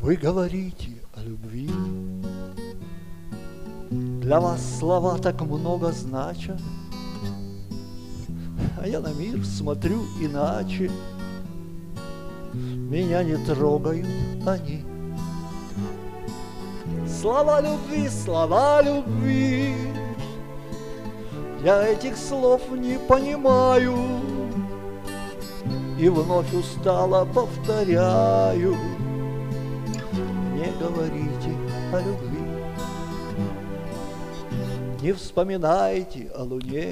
Вы говорите о любви, для вас слова так много значат, а я на мир смотрю иначе. Меня не трогают они. Слова любви, я этих слов не понимаю и вновь устало повторяю: не говорите о любви, не вспоминайте о луне,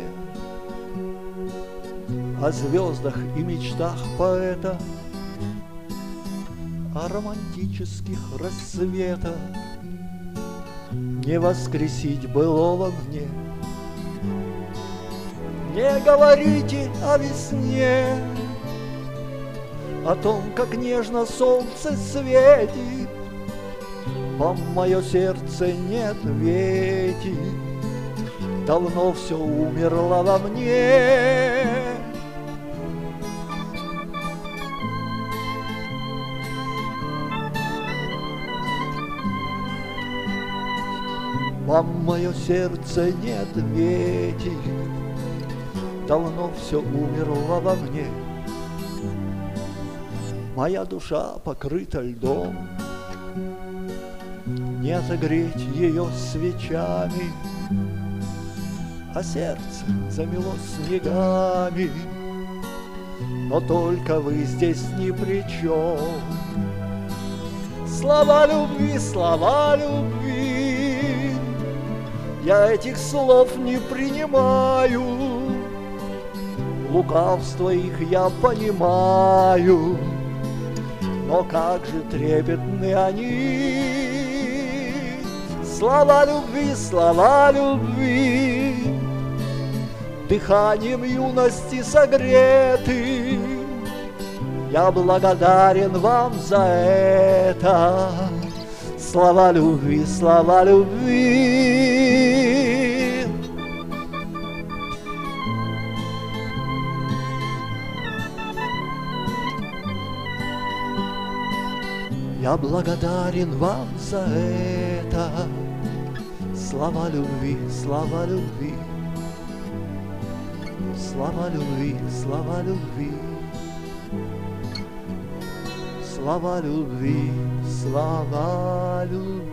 о звездах и мечтах поэта, о романтических рассветах. Не воскресить былого мне. Не говорите о весне, о том, как нежно солнце светит. Вам мое сердце не ответит, давно все умерло во мне. Вам мое сердце не ответит, давно все умерло во мне. Моя душа покрыта льдом, не отогреть ее свечами, а сердце замело снегами, но только вы здесь ни при чем. Слова любви, я этих слов не принимаю, лукавство их я понимаю, но как же трепетны они. Слова любви, дыханием юности согреты. Я благодарен вам за это. Слова любви, слова любви. Я благодарен вам за это. Слова любви, слова любви. Слова любви, слова любви. Слова любви, слова любви.